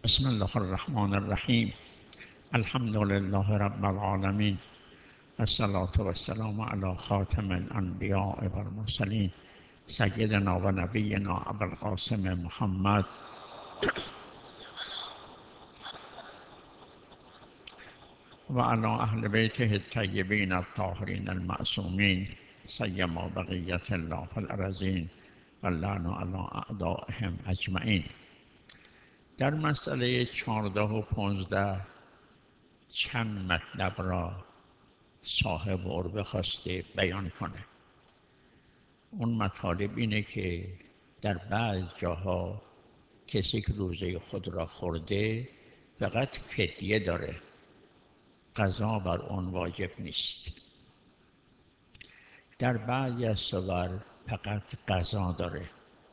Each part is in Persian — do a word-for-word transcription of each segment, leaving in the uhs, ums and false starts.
بسم الله الرحمن الرحیم. الحمد لله رب العالمین، الصلاة والسلام علی خاتم الانبیاء والمرسلین، سیدنا و نبینا ابوالقاسم محمد و علی اهل بیته الطیبین الطاهرین المعصومین، سیما بقیة الله فی الارضین و اللعن علی اعدائهم اجمعین. در مسئله چهارده و پانزده چند مطلب را صاحب عربه خواسته بیان کنه. اون مطالب اینه که در بعض جاها کسی که روزه خود را خورده فقط فدیه داره، قضا بر اون واجب نیست. در بعضی از صور فقط قضا داره،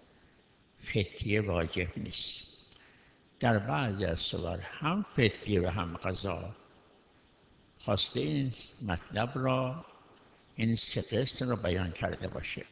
فدیه واجب نیست. در بعضی از صور هم فدیه و هم قضا. خواسته این مطلب را، این سه قسم را بیان کرده باشه.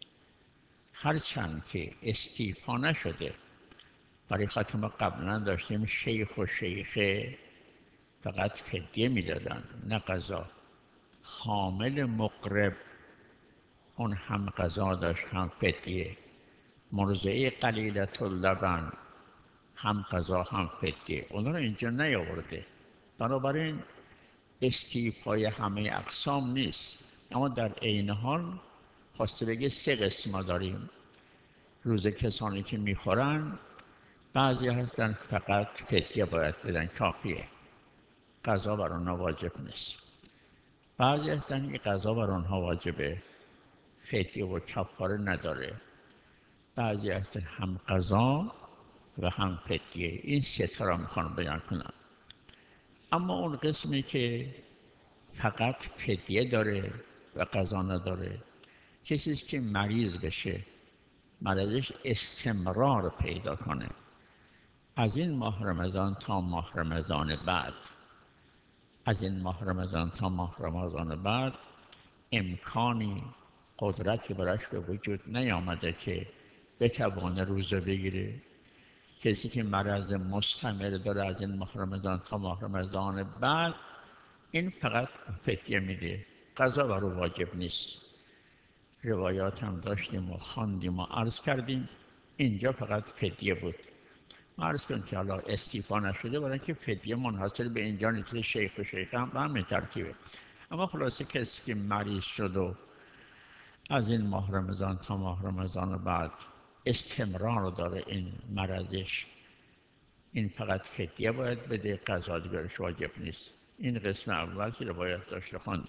هرچند که استیفا نشده، برای خاطر ما قبلا داشتیم شیخ و شیخه فقط فدیه میدادن نه قضا. حامل مقرب اون هم قضا داشت هم فدیه. مرضعه قلیلة اللبن هم قضا هم فدیه. اونا رو اینجا نیاورده، بنابراین استیفای همه اقسام نیست. اما در عین حال خواسته بگه سه قسم داریم. روزه کسانی که میخورن، بعضی هستن فقط فدیه باید بدن، کافیه، قضا بر آنها واجب نیست. بعضی هستن که قضا بر آنها واجبه، فدیه و کفاره نداره. بعضی هستن هم قضا و هم فدیه. این سه تا را میخوان بیان کنن. اما اون قسمی که فقط فدیه داره و قضا نداره، کسی که مریض بشه، مرضش استمرار پیدا کنه، از این ماه رمضان تا ماه رمضان بعد، از این ماه رمضان تا ماه رمضان بعد امکانی، قدرتی براش به وجود نیامده که بتوانه روزه بگیره. کسی که مرض مستمر داره از این ماه رمضان تا ماه رمضان بعد، این فقط فدیه میده، قضا بر او واجب نیست. روایات هم داشتیم و خواندیم و عرض کردیم. اینجا فقط فدیه بود. ما عرض کنیم که حالا استیفا نشده، برای اینکه فدیه منحصر به اینجا نیست، شیخ و شیخ هم به همین ترتیبه. اما خلاصه کسی که مریض شد و از این ماه رمضان تا ماه رمضان بعد استمرار داره این مرضش، این فقط فدیه باید بده، قضا دیگرش واجب نیست. این قسم اول که روایت داشته خواند.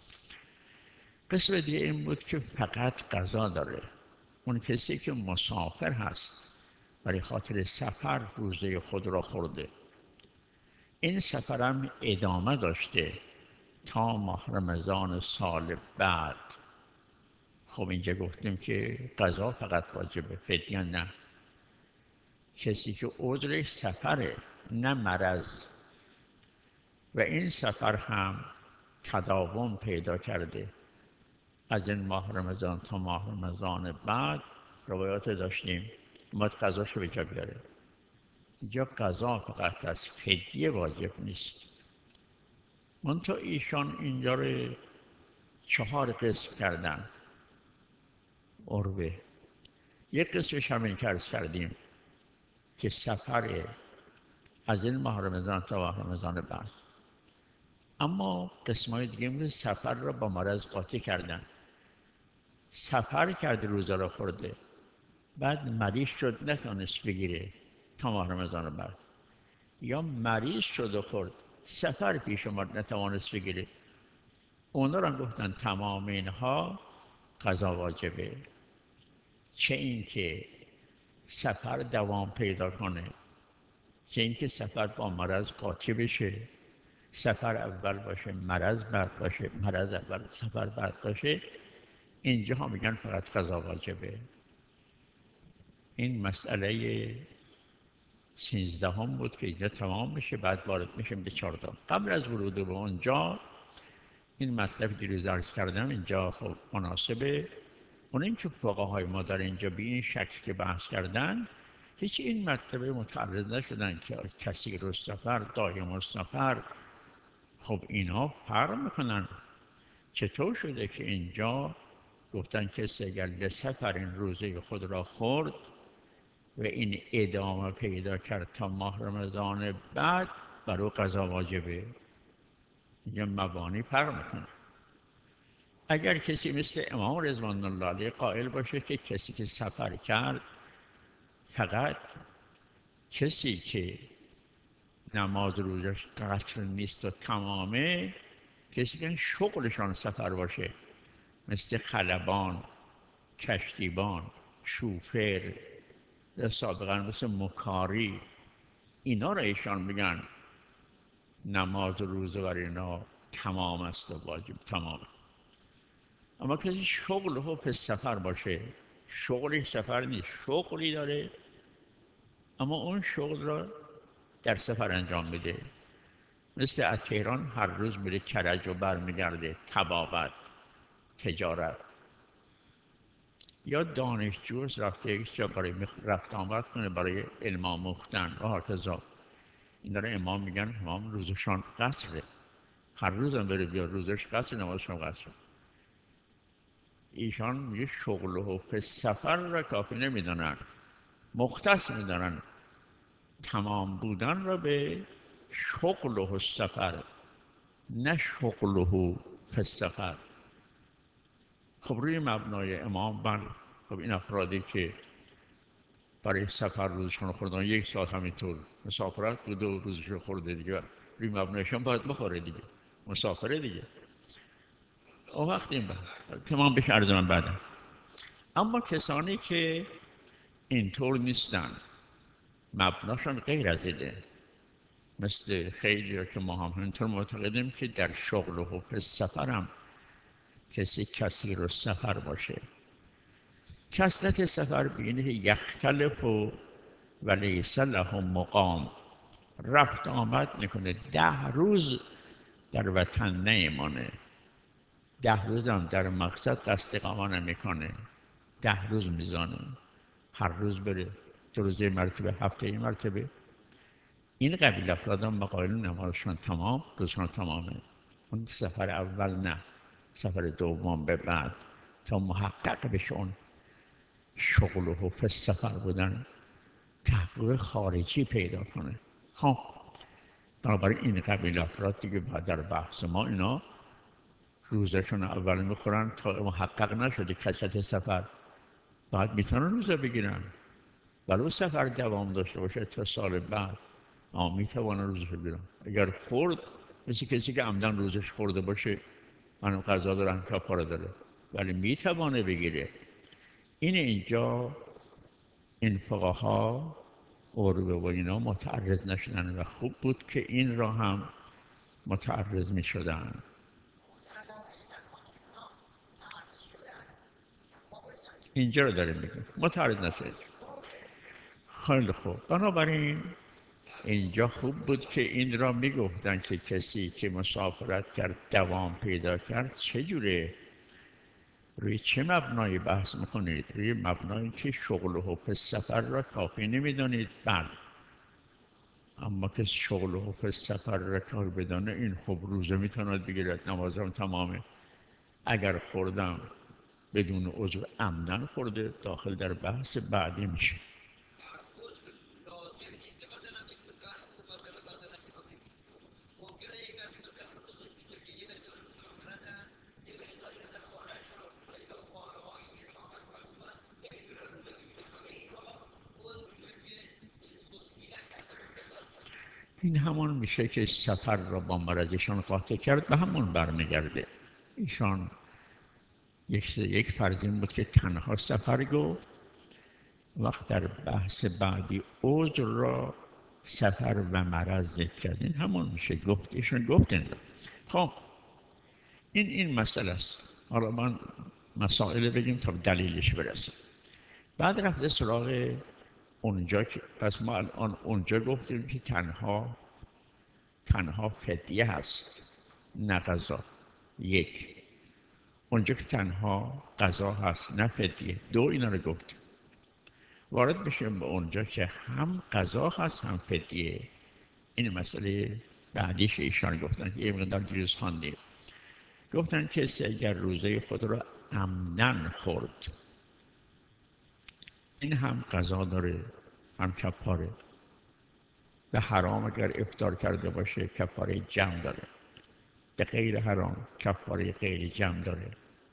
قسم دیگه این بود که فقط قضا داره. اون کسی که مسافر هست، برای خاطر سفر روزه خود را خورده، این سفر هم ادامه داشته تا ماه رمضان سال بعد. خب اینجا گفتیم که قضا فقط واجبه، فدیه نه. کسی که عذرش سفره نه مرض، و این سفر هم تداوم پیدا کرده، از این ماه رمضان تا ماه رمضان بعد روایات داشتیم، باید قضاشو به جا بیاره. اینجا قضا فقط از فدیه واجب نیست. منتها ایشان اینجا رو چهار قسم کردن عربه. یک قسمش همین که عرض کردیم که سفر از این ماه رمضان تا ماه رمضان بعد. اما قسمای دیگه میگه سفر را با مرض قاطی کردن. سفر کرده روزه را خورده، بعد مریض شد نتونست بگیره تا ماه رمضان بعد، یا مریض شد و خورد، سفر پیش اومد نتوانست بگیره، اونا را گفتن تمام اینها قضا واجبه. چه این که سفر دوام پیدا کنه، چه این که سفر با مرض قاطی بشه، سفر اول باشه مرض بعد باشه، مرض اول سفر بعد باشه، اینجا ها میگن فقط قضا واجبه. این مسئله سیزده هم بود که اینجا تمام میشه، بعد وارد میشیم به چهارده. قبل از ورود به اونجا این مطلب دیروز عرض کردم اینجا خب مناسبه. اون این که فقهای ما در اینجا به این شکل که بحث کردن، هیچ این مرتبه متعرض نشدن که کسی رو سفر دایم سفر. خب اینا فرق میکنن. چطور شده که اینجا گفتن کسی اگر لسفر این روزه خود را خورد و این ادامه پیدا کرد تا ماه رمضان بعد بر او قضا واجبه؟ اینجا مبانی فرق میکنه. اگر کسی مثل امام رضوان الله علیه قائل باشه که کسی که سفر کرد فقط کسی که نماز روزش قصر نیست و تمامه، کسی که شغلشان سفر باشه مثل خلبان، کشتیبان، شوفر، یا سابقا مثل مکاری، اینا را ایشان میگن نماز روزه بر اینا تمام است و واجب تمام. اما کسی شغل و پس سفر باشه، شغلی سفر نیست، شغلی داره اما اون شغل را در سفر انجام میده، مثل از تهران هر روز میره کرج و برمیگرده، طبابت، تجارت. یا دانشجو رفته یک جا برای رفت آمد کنه برای علم آموختن و هکذا. این داره امام میگن امام روزشان قصره، هر روز هم بره بیاد روزش قصر، نمازشان قصره. ایشان میگه شغل و حفظ سفر را کافی نمیدانن، مختص میدانن تمام بودن را به شغل و سفر، نه شغل و حفظ سفر. خب روی مبنای امام بر خب این افرادی که برای سفر روزشون خوردن یک ساعت همینطور مسافرت بود و روزشون خورده دیگه، روی مبنایشان باید بخوره دیگه، مسافره دیگه. اون وقت این بعد تمام بشه عرض من بعدم. اما کسانی که اینطور نیستن، مبناشون غیر از اینه، مثل خیلی که ما هم اینطور معتقدیم که در شغل و حفظ سفر هم کسی کسی رو سفر باشه. کثرت سفر بینه یختلف و ولیس له مقام، رفت آمد میکنه، ده روز در وطن نیمانه، ده روز هم در مقصد قصد اقامه نمیکنه، ده روز میزانه، هر روز بره دو روزه مرتبه، هفته ای مرتبه. این قبیل افراد هم مقایل نمازشان تمام، روزشان تمامه. اون سفر اول نه، سفر دوم به بعد تا محقق بشون شغل و حفظ سفر بودن تحقیق خارجی پیدا کنه. خب بنابراین این قبیل افراد دیگه در بحث ما اینا روزشون اول میخورن تا محقق نشده کثرت سفر، بعد میتونن روزه بگیرن. ولو سفر دوام داشته باشه تا سال بعد اما میتوانن روزش بگیرن. اگر خورد مثل کسی که عمدن روزش خورده باشه، منم قضا دارم کفاره داره، ولی میتوانه بگیره. این اینجا این فقها عروه و اینا متعرض نشدن و خوب بود که این را هم متعرض می شدن. اینجا رو داریم میگیم متعرض نشد. خیلی خوب، بنابراین اینجا خوب بود که این را میگفتن که کسی که مسافرت کرد دوام پیدا کرد چجوره، روی چه مبنای بحث میکنید؟ روی مبنایی که شغل و حفظ سفر را کافی نمیدانید. بله، اما که شغل و حفظ سفر را کافی بدانه، این خب روزه میتواند بگیرد، نمازم تمامه. اگر خوردم بدون عذر عمدن خورده، داخل در بحث بعدی میشه. این همون میشه که سفر را با مرضشان قاطع کرد، به همون برمیگرده. ایشان یک یک فرض این بود که تنها سفر گفت، وقت در بحث بعدی عذر را سفر و مرض ذکر کرد. این همون میشه گفت، ایشان گفت این را. خب این این مسئله است. حالا من مسائل بگیم تا دلیلش برسیم. بعد رفته سراغ اونجا که پس ما الان اونجا گفتیم که تنها تنها فدیه هست نه قضا. یک، اونجا که تنها قضا هست نه فدیه. دو، اینا رو گفتیم. وارد بشیم به اونجا که هم قضا هست هم فدیه. این مسئله بعدیش ایشان گفتن که یه مقدار دیروز خواندیم. گفتن کسی اگر روزه خود را عمدن خورد، این هم قضا داره هم کفاره. به حرام اگر افطار کرده باشه کفاره جمع داره، به غیر حرام کفاره غیر جمع داره.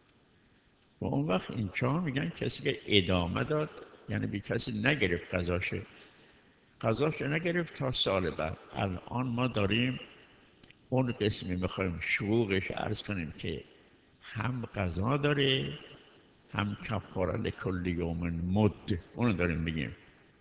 و اون وقت اینجا میگن کسی که ادامه داد، یعنی بی کسی نگرفت قضاشه، قضاشه نگرفت تا سال بعد. الان ما داریم اون قسمی میخوایم شروعش عرض کنیم که هم قضا داره هم کفاره لکل یوم مد. اونو داریم میگیم.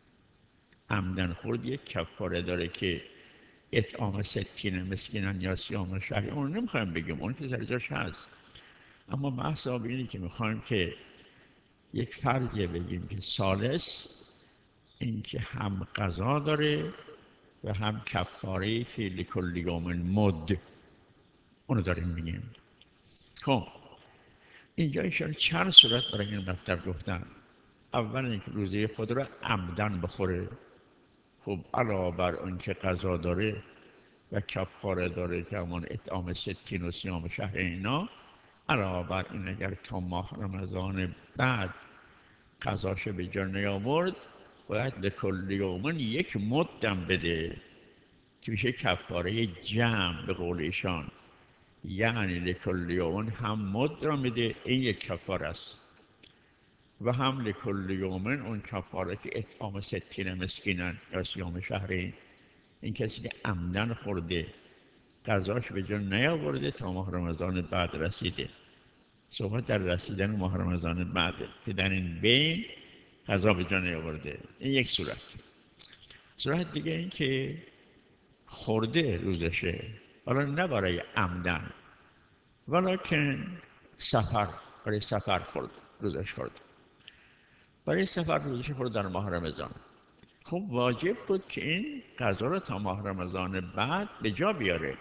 عمدن خورد یک کفاره داره که اطعام ستین مسکینن یا صیام شهری، اون نمیخوایم بگیم، اون که سر جاش هست. اما بحث آب اینه که میخوایم که یک فرضیه بگیم که ثالث این که هم قضا داره و هم کفاره که لکل یوم مد، اونو داریم میگیم. خب اینجا ایشان چند صورت برای این مطلب گفتن. اول اینکه روزه خود را عمدن بخوره. خب علاوه بر اون که قضا داره و کفاره داره که همون اطعام ستین و صیام شهر اینا، علاوه بر این اگر تا ماه رمضان بعد قضاش به جا نیاورد باید لکل یومن یک مدم بده که میشه کفاره جمع به قول ایشان. یعنی لکل یومن هم مد را میده، این یک کفاره است، و هم لکل یومن اون کفاره که اطعام ستین مسکینن یا صیام شهرین. این کسی که عمدن خورده قضاش به جا نیاورده تا ماه رمضان بعد رسیده. صحبت در رسیدن ماه رمضان بعده که در این بین قضا به جا نیاورده. این یک صورت. صورت دیگه این که خورده روزشه، حالا نه برای عمدن، ولیکن سفر، برای سفر خورد روزش خورد، برای سفر روزش خورد در ماه رمضان. خب واجب بود که این قضا رو تا ماه رمضان بعد به جا بیاره.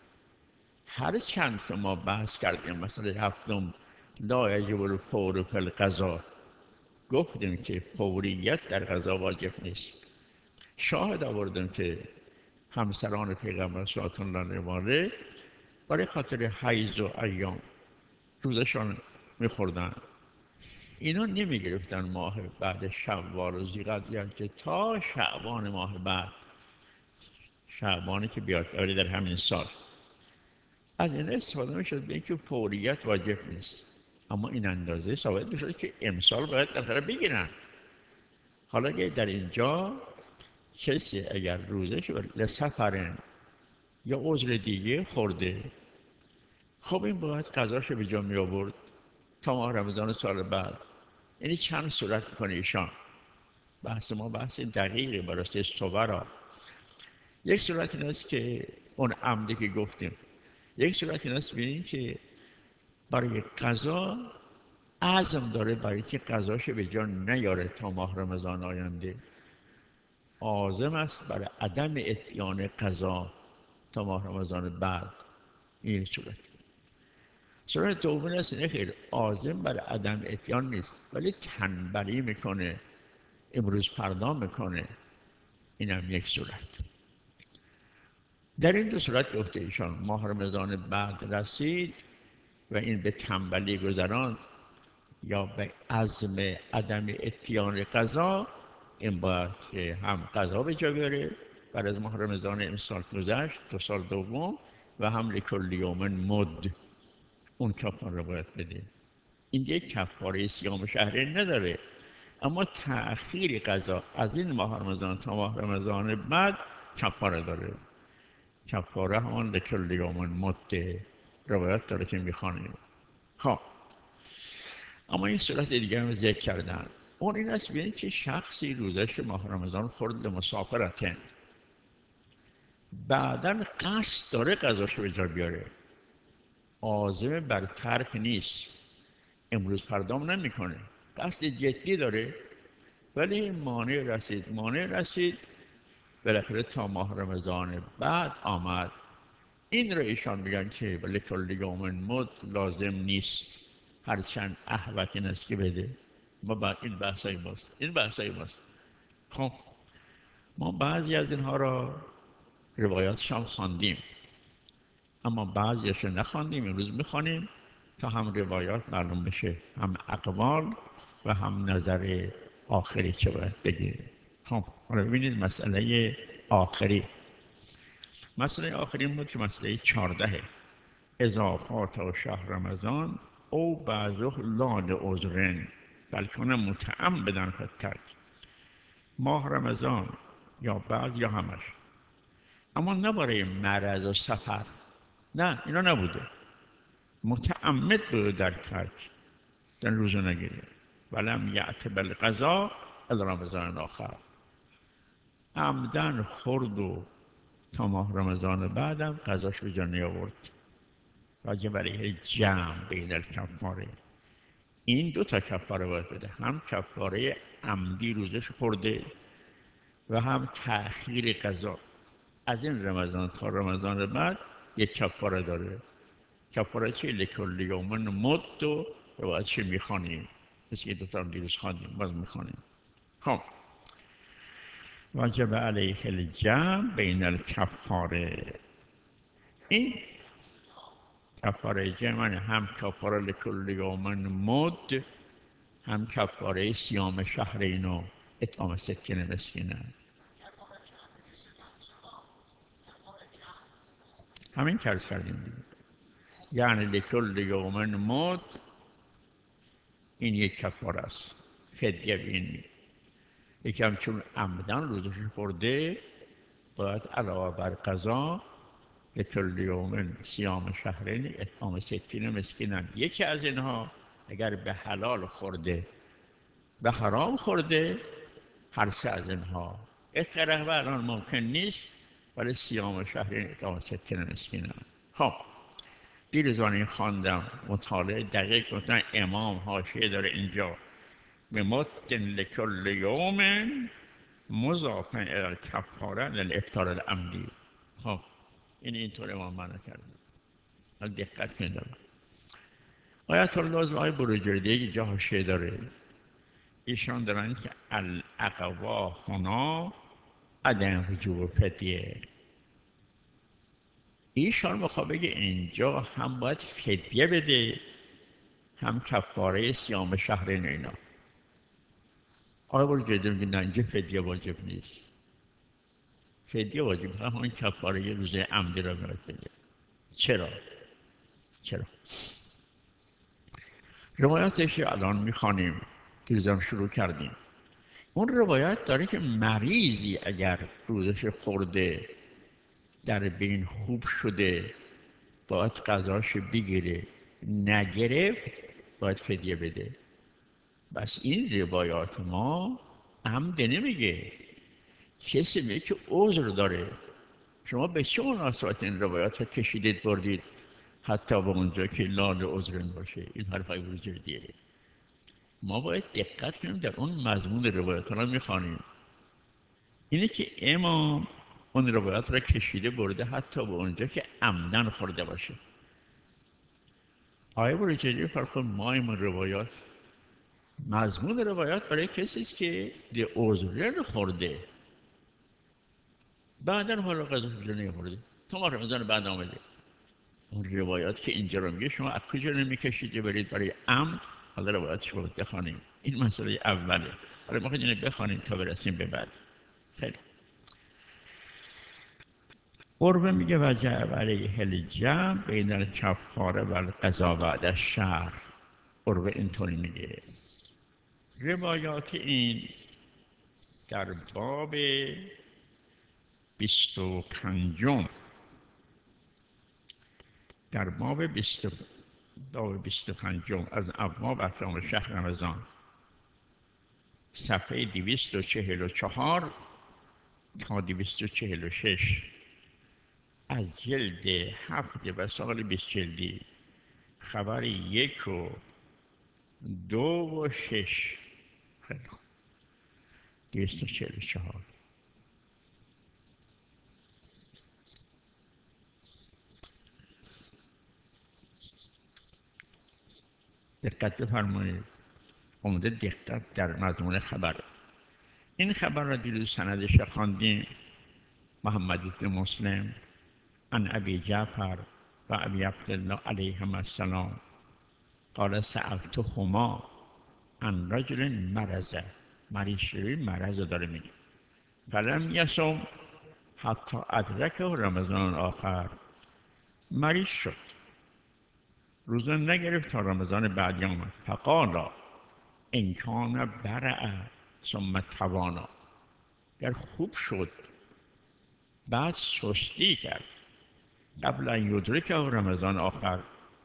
هر چند که ما بحث کردیم مثلا هفتم لا یجب الفور فی القضا، گفتیم که فوریت در قضا واجب نیست. شاهد آوردیم که همسران پیغمبر صلی الله علیه و آله برای خاطر حیض و ایام روزشان میخوردن. اینا نمیگرفتن ماه بعد شوال و ذوالقعده که تا شعبان ماه بعد، شعبانی که بیاد در همین سال. از این استفاده میشد به اینکه فوریت واجب نیست، اما این اندازه ثابت میشد که امسال باید بالاخره بگیرن. حالا که در اینجا کسی اگر روزش لسفرن یا عذر دیگه خورده، خب این باید قضاش به جا می آورد تا ماه رمضان سال بعد. یعنی چند صورت میکنه ایشان. بحث ما بحث دقیقی برای صورا. یک صورت این است که اون عمدی که گفتیم. یک صورت این است ببینید که برای قضا عزم داره برای که قضاش به جا نیاره تا ماه رمضان آینده، عازم است برای عدم اتیان قضا تا ماه رمضان بعد. این صورت. صورت دوم است اینه خیر عازم برای عدم اتیان نیست ولی تنبلی میکنه، امروز فردا میکنه. این هم یک صورت. در این دو صورت گفته ایشان ماه رمضان بعد رسید و این به تنبلی گذراند یا به عزم عدم اتیان قضا، این باید که هم قضا به جا بیاره بعد از ماه رمضان امسال گذشت دو سال دوم، و هم لکل یوم مد اون کفاره باید بده. این یک کفاره صیام شهری نداره، اما تأخیر قضا از این ماه رمضان تا ماه رمضان بعد کفاره داره. کفاره همان لکل یوم مد روایت داره که میخوانیم. خب اما این صورت دیگه هم ذکر کردن. اون این است ببینید که شخصی روزش ماه رمضان خورد به مسافرتن، بعداً قصد داره قضاشو به جا بیاره، عازم بر ترک نیست، امروز فردام نمیکنه، قصد جدی داره، ولی مانع رسید مانع رسید بالاخره تا ماه رمضان بعد آمد. این را ایشان میگن که لکل یوم مد لازم نیست، هرچند احوط این است که بده. ما بعد این بحثای ماست این بحثای ماست خب ما بعضی از اینها را روایاتش هم خواندیم، اما بعضیش رو نخواندیم، امروز میخوانیم تا هم روایات معلوم بشه، هم اقوال و هم نظر آخری چه باید بگیریم. خب حالا ببینید مسئله آخری، مسئله آخری این بود که مسئله چهارده، اضافات و شهر رمضان او بعضه لال عذرن بل کنه متعمدن فی الترک. ماه رمضان یا بعض یا همش، اما نه برای مرض و سفر، نه اینا نبوده، متعمد بوده در ترک، در روزه نگیره. ولم یأت بالقضا الا رمضان آخر، عمدن خورد و تا ماه رمضان بعدم قضاش به جا نیاورد. راجع برای جمع بین الکفاره، این دو تا کفاره باید بده، هم کفاره عمدی روزش خورده و هم تأخیر قضا. از این رمضان تا رمضان بعد یک کفاره داره. کفاره چه؟ لکل یومن مد و روایتش میخوانیم، مثل که دوتا هم دیروز خواندیم، باز میخوانیم. خب واجب علیه الجمع بین الکفاره، این کفاره جمع هم کفاره لکل یومن مد، هم کفاره صیام شهرین و اطعام ستین مسکینه. همین که عرض کردیم دیگه، یعنی لکل یومن مد این یک کفاره است، فدیه بین. یکی هم چون عمدن روزش خورده باید علاوه بر قضا لکل یومن صیام شهرین اطعام ستین مسکینن. یکی از اینها اگر به حلال خورده به حرام خورده، هر سه از اینها اطلاع و الان ممکن نیست، ولی صیام شهرین اطعام ستین مسکینن. خب دیروز من این خواندم، مطالعه دقیق گفتن، امام حاشیه داره اینجا، به مد لکل یوم مضافا الی الکفاره للافطار العمدی. خب این اینطور امام معنا کرده، ولی دقت کنید. آیت الله های بروجردی یک جا حاشیه داره، ایشان دارن که الاقوا هنا عدم وجوب فدیه. ایشان میخواد بگه اینجا هم باید فدیه بده، هم کفاره صیام شهرین اینا. آقای بروجردی میگه نه، اینجا فدیه واجب نیست، فدیه واجب نیست، همون کفاره روزه عمدی را باید بده. چرا؟ چرا؟ روایاتش الان میخوانیم، دیروزم شروع کردیم. اون روایت داره که مریضی اگر روزش خورده در بین خوب شده باید قضاش بگیره، نگرفت باید فدیه بده. بس این روایات ما عمد نمیگه، کسی میگه که عذر داره. شما به چه مناسبت این روایات ها کشیدید بردید حتی به اونجا که لال عذرن باشه؟ این حرفای وجودیه. ما باید دقت کنیم در اون مضمون روایات ها رو میخوانیم. اینه که امام اون روایات را کشیده برده حتی به اونجا که عمدن خورده باشه. آیه بروجردی فرخ ما این روایات، مضمون روایات برای کسی است که دی عذرن خورده، بعدن حالا قضا کجا نمیخورده، تو ما رمضان بعد آمده. اون روایات که اینجا رو میگه شما از کجا نمیکشیده برید برای عمد؟ حالا روایاتش رو بخوانیم، این مسئله اوله. حالا ما خیلی بخوانیم تا برسیم به بعد. خیلی قربه میگه وجب علیه الجمع بین الکفاره و القضا بعد الشهر. قربه اینطوری میگه. روایات این در باب بیست و پنجم، در باب بیست باب بیست و پنجم از ابواب احکام شهر رمضان، صفحه دویست و چهل و چهار تا دویست و چهل و شش از جلد هفت و سال بیست جلدی، خبر یک و دو و شش. خیلی خوب، دویست و چهل و چهار. دقت بفرمایید، اومده دقت در مضمون خبر. این خبر را دیروز سندش را خواندیم. محمد بن مسلم عن ابی جعفر و ابی عبدالله علیهما السلام قال سألتهما عن رجل مرض، مریض شده، مرض داره میگه، فلم یصم حتی ادرکه رمضان آخر، مریض شد، روزه نگرفت تا رمضان بعدی آمد. فقال ان کان برع ثم توانا، گر خوب شد بعد سستی کرد، قبل ان یدرکه رمضان آخر،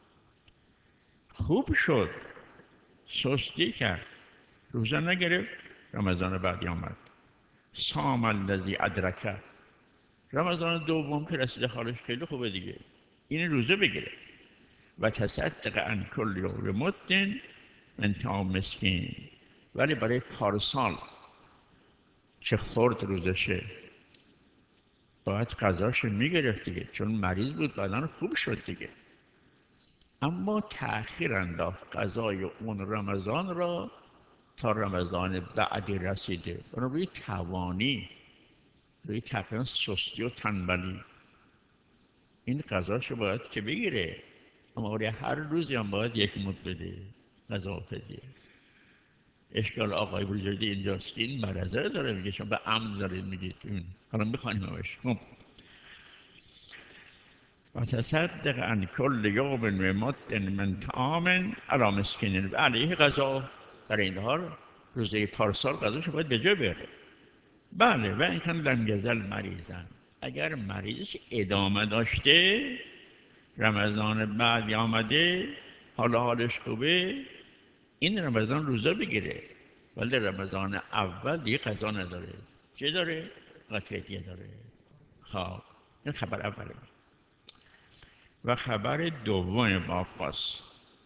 خوب شد سستی کرد روزه نگرفت، رمضان بعدی آمد. صام الذی ادرکه، رمضان دوم که رسیده حالش خیلی خوبه دیگه، این روزه بگیره. و تصدق عن کل یوم مد من طعام مسکین، ولی برای پارسال که خورد روزشه باید قضاش میگرفت دیگه، چون مریض بود بعدن خوب شد دیگه. اما تأخیر انداخت قضای اون رمضان را تا رمضان بعدی رسیده، روی توانی، روی تقریبا سستی و تنبلی، این قضاشو باید که بگیره. اما برای هر روزی هم باید یک مد بده قضا فدیه. اشکال آقای بروجردی اینجاست که این مرضه داره میگه، شما به عمد دارید میگید. حالا میخوانیم همش. خب و تصدق عن کل یوم و مد من طعام علی مسکین و علیه قضا، در این حال روزه پارسال قضاشو باید به جا بیاره. بله، و این کن لم یزل مریضن، اگر مریضش ادامه داشته، رمضان بعدی آمده حالا حالش خوبه، این رمضان روزه بگیره، ولی رمضان اول دیگه قضا نداره. چه داره؟ قطعیه داره. خب این خبر اوله. و خبر دوم باقاس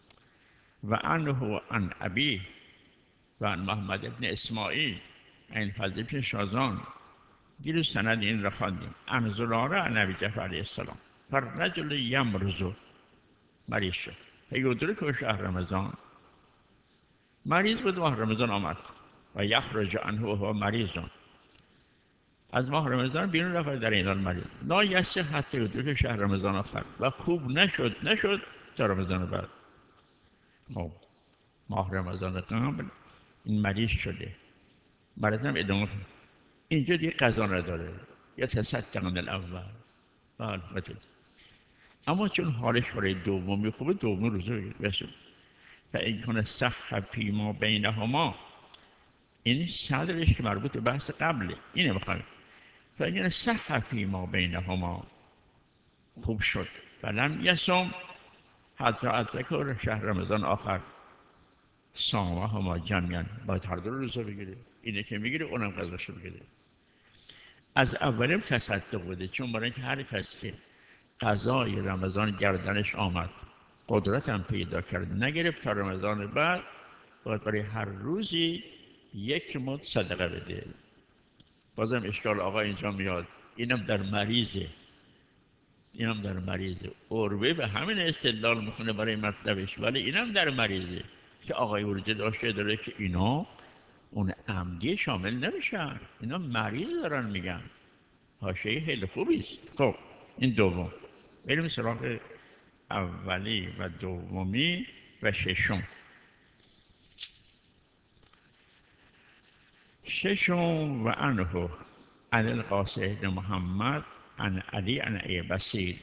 و عنه عن ابی و عن محمد ابن اسماعیل این فضل بن شازان، دیروز سند این را خواندیم. عن زراره عن ابی جعفر علیه السلام فرجل یمرض، مریض شد، فیدرکه شهر رمضان، مریض بود، ماه رمضان آمد. و یخرج عنه وهو مریض، از ماه رمضان بیرون رفت در این حال مریض. لا یصح حتی یدرک شهر رمضان آخر، و خوب نشد نشد تا رمضان بعد. خب ماه رمضان قبل این مریض شده، مریض هم ادامه کنه، اینجا دیگه قضا نداره، یا تصدق عن الاول. بله خطید. اما چون حالش برای دومی خوبه، دوم روزه بشه. فإن کان صح فیما بینهما، این صدرش که مربوط به بحث قبله، اینه بخواهیم. فإن کان صح فیما بینهما، خوب شد، فلم یصم حتی ادرک شهر رمضان آخر، صامهما جمیعا، باید هر دو روزه بگیره، اینه که میگیره اونم قضاشو بگیره. از اولم تصدق بوده، چون برای اینکه هر کس که قضای رمضان گردنش آمد، قدرتم پیدا کرد، نگرفت تا رمضان بعد، باید برای هر روزی یک مد صدقه بده. بازم اشکال آقا اینجا میاد، اینم در مریضه، اینم در مریضه. عروه به همین استدلال میکنه برای مطلبش، ولی اینم در مریضه که آقای ورجه داشته داره که اینا اون عمدی شامل نمیشن، اینا مریض دارن میگن. حاشیه خیلی خوبی است. خب این دوم. بریم سراغ اولی و دومی و ششم. ششم و عنه عن القاسم بن محمد عن علی عن ابی بصیر.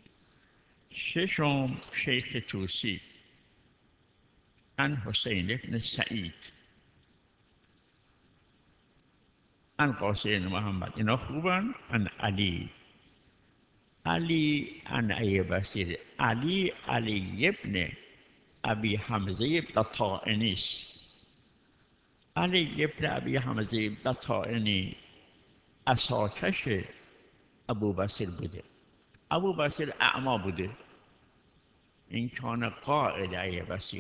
ششم شیخ توسی عن حسین بن سعید عن قاسم بن محمد، اینا خوبن. عن علی، علی عن ابی بصیر، علی علی ابن ابی حمزه بطائنی است. علی ابن ابی حمزه بطائنی عصاکش ابو بصیر بوده. ابو بصیر اعما بوده، این کان قائد ابی بصیر.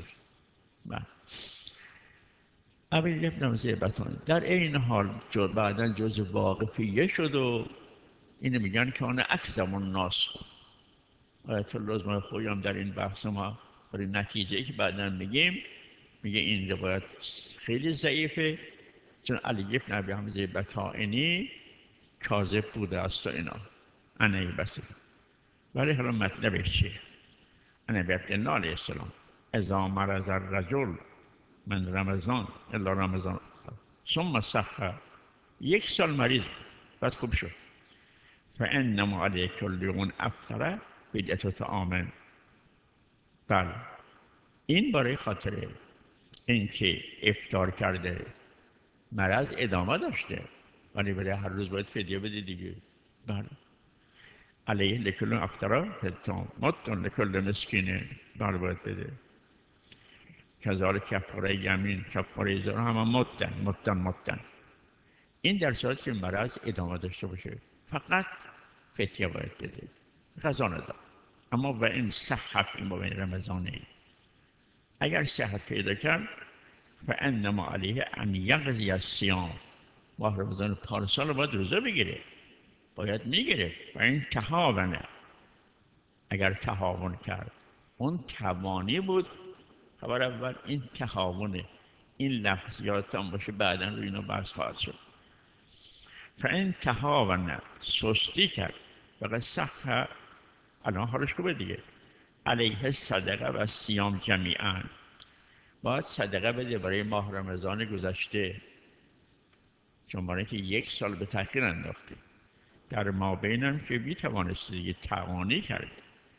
ابی ابن حمزه بطائنی در این حال بعدا جز واقفیه شد و اینو میگن کان اکظم الناس. آیت الله از خویی هم در این بحث ما برای نتیجه که بعدا میگیم، میگه این روایت خیلی ضعیفه، چون علی ابن ابی حمزه بطائنی کاذب بوده است و اینا انهی بسید. ولی حالا مطلبش چیه؟ نبی عبدالله علیه السلام اذا مرض الرجل من رمضان الا رمضان ثم صح، یک سال مریض بعد خوب شد، فانما علیه کل یوم افطر بدعة طعام. بله این برای خاطر اینکه افطار کرده مرض ادامه داشته ولی برای هر روز باید فدیه بده دیگه. بله علیه لکل افطر طعام متن لکل مسکین، بله باید بده. کذالک کفاره یمین، کفاره زهر همه مدن مدن مدن. این در صورتی که مرض ادامه داشته باشه فقط فدیه باید بده، غذا نداره. اما و این صح فی ما بین رمضانه، اگر صحت پیدا کرد فانما علیه ان یقضی الصیام، ماه رمضان پارسال باید روزه بگیره، باید میگیره. و این تهاونه، اگر تهاون کرد اون توانی بود. خبر اول این تهاونه، این لفظ یادتان باشه بعدا روی اینو بحث خواهد شد. فاین تهاون، سستی کرد، فقط صح، الان حالش خوبه دیگه، علیه صدقه و صیام جمیعا، باید صدقه بده برای ماه رمضان گذشته، چون برای که یک سال به تأخیر انداخته، در ما بینم که بی توانسته دیگه توانی کرده.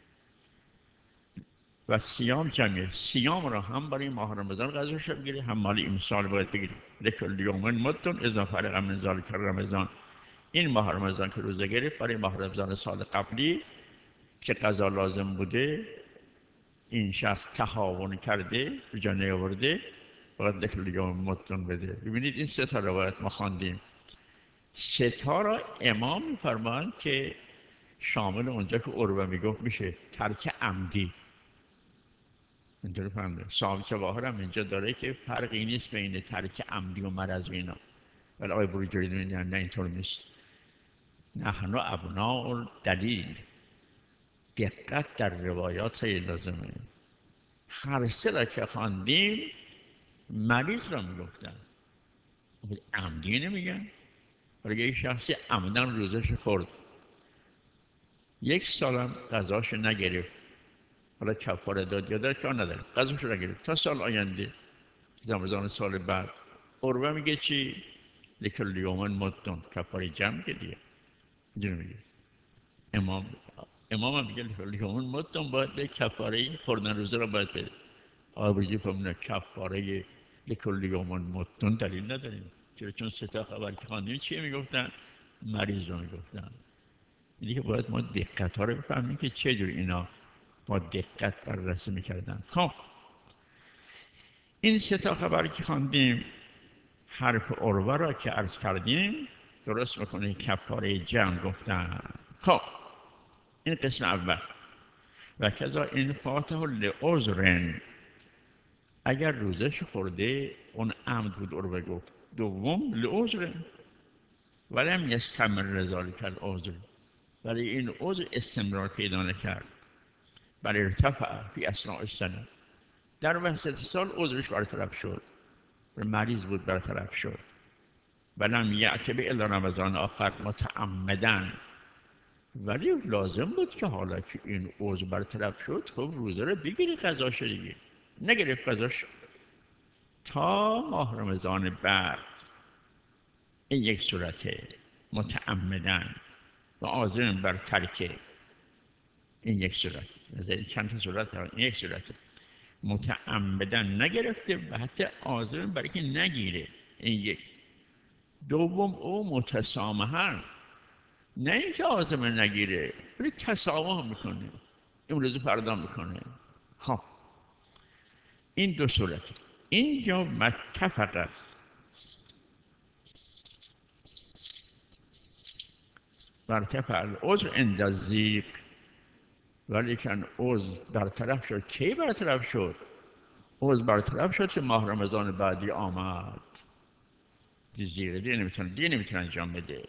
و صیام جمعه، صیام را هم برای ماه رمضان غذاش بگیره، هم مال این سال باید بگیره. لکل یوم مدن اذا فرغ من ذلک رمضان، این ماه رمضان که روزه گرفت برای ماه رمضان سال قبلی که غذا لازم بوده این شخص تهاون کرده به جا نیاورده، باید لکل یوم مدن بده. ببینید این سه تا روایت ما خواندیم، سه تا را امام می‌فرمایند که شامل اونجا که عروه میگفت میشه ترک عمدی. اینطوری فهمده صاحب جواهر هم اینجا داره که فرقی نیست بین ترک عمدی و مرض و اینا، ولی آقای بروجردی میگن نه اینطور نیست. نحن ابناء دلیل، دقت در روایات لازمه. هر سه را که خواندیم مریض را میگفتن، عمدی نمیگن. ولی یه شخصی عمدن روزش خورد، یک سالم غذاش نگرفت، حالا کفاره داد یا داد کار نداره، غذاش رو نگرفت تا سال آینده رمضان سال بعد، عروه میگه چی؟ لکل یوم مدن، کفاره جمع که دیگه اینجوری میگه امام. امام هم میگه لکل یوم مدن باید به کفاره خوردن روزه را باید بده. آبریزی فهمونه کفاره لکل یوم مدن دلیل نداریم، چرا؟ چون سه تا خبر که خواندیم چیه میگفتن؟ مریض رو میگفتن. اینی که باید ما دقت ها رو بفهمیم که چه جور اینا با دقت بررسی میکردن. خب این سه تا خبر که خواندیم، حرف عروه را که عرض کردیم درست میکنه، کفاره جمع گفتن. خب این قسم اول. و کذا این فاتح لعذر، اگر روزش خورده اون عمد بود عروه گفت. دوم لعذر ولم یستمر ذلک العذر، ولی این عذر استمرار پیدا نکرد، بل ارتفع فی اثناء السنه، در وسط سال عذرش برطرف شد، مریض بود برطرف شد. ولم یعتب الا رمضان آخر متعمدا، ولی لازم بود که حالا که این عذر برطرف شد خب روزه رو بگیری قضاش دیگه، نگرفت قضاش تا ماه رمضان بعد. این یک صورته متعمدا و عازم بر ترکه، این یک صورت. این چند تا صورت هست، این یک صورته متعمدا نگرفته و حتی عازم برای که نگیره، این یک. دوم او متسامحن، نه اینکه عازم نگیره ولی تسامح میکنه، امروز فردا میکنه. خب این دو صورت. اینجا متفق برتفع العذر عند الضیق، ولیکن عذر برطرف شد. کی برطرف شد؟ عذر برطرف شد که ماه رمضان بعدی آمد، دیگه دیگه نمیتونه دیگه نمیتونه انجام بده.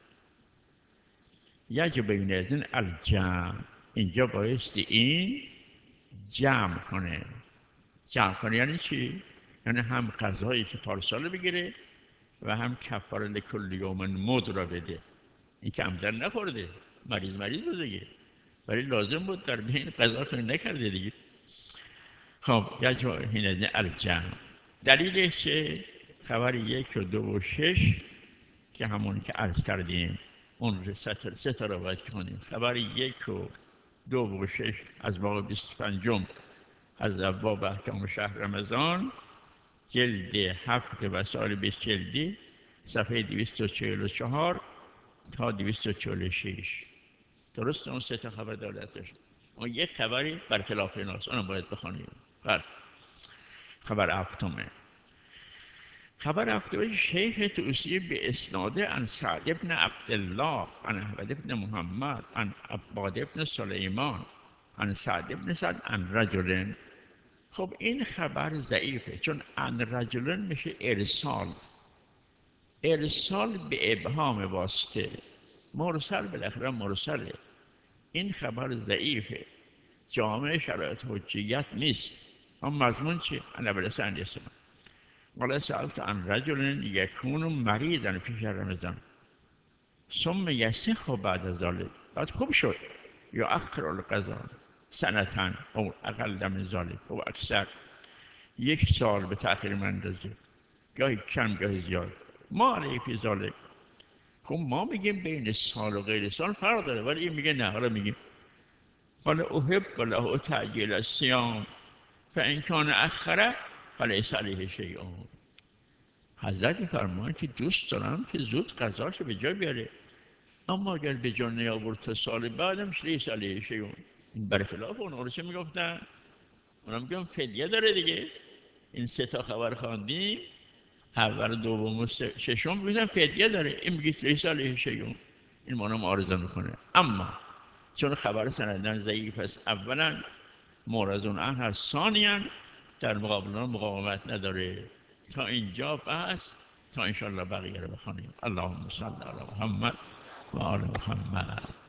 یجب بین ازن الجمع، اینجا بایستی این جمع کنه. جمع کنه یعنی چی؟ یعنی هم قضایی که پارسال بگیره، و هم کفاره لکل یوم مد را بده. این کمتر نخورده، مریض مریض بود دیگه، ولی لازم بود در بین قضاتون نکرده دیگه. خب یجب حینئذ الجمع. دلیلش چه؟ خبر یک و دو و شش که همون که عرض کردیم اون رو سه تا روایت کنیم. خبر یک و دو و شش از باب بیست و پنجم از ابواب احکام شهر رمضان، جلد هفت و سال بیست جلدی، صفحه دویست و چهل و چهار تا دویست و چهل و شش. درست اون سه تا خبر دولتش. اون یک خبری برخلاف ایناست، اونم باید بخونیم. بله. خبر هفتمه. خبر هفتمه شیخ توسی به اسناد عن سعد بن عبدالله عن احمد بن محمد عن عباد بن سلیمان عن سعد بن سعد عن رجل. خب این خبر ضعیفه، چون عن رجل میشه ارسال. ارسال به ابهام واسطه، مرسل بالاخره مرسله. این خبر ضعیفه، جامع شرایط حجیت نیست. اما مضمون چی؟ انا برسه اسلام. قال سألت عن رجل یکون مریضا فی شهر رمضان ثم یصح بعد ذلك، بعد خوب شد، یا اخر القضاء سنتن او اقل من ذلك او اکثر، یک سال به تأخیر مندازه، گاهی کم گاهی زیاد. ما علیه فی ذلک. خب ما میگیم بین سال و غیر سال فرق داره، ولی این میگه نه. حالا میگیم قال احب له تعجیل الصیام فان کان اخره فلیس علیه شیء. حضرت فرمان که دوست دارم که زود قضاشو به جا بیاره، اما اگر به جا نیاورد تا سال بعدم لیس علیه شیء. این برخلاف اون رو چه میگفتن؟ اونا میگن فدیه داره دیگه. این سه تا خبر خواندیم، اول دوم و ششم میگن فدیه داره، این میگه لیس علیه شیء. این مانا معارضه میکنه. اما چون خبر سندن ضعیف است، اولا معرضون عنه هست، ثانیاً در مقابل مقاومت نداره. تا اینجا بس، تا انشاءالله بقیه رو بخونیم. اللهم صل علی محمد و آل محمد.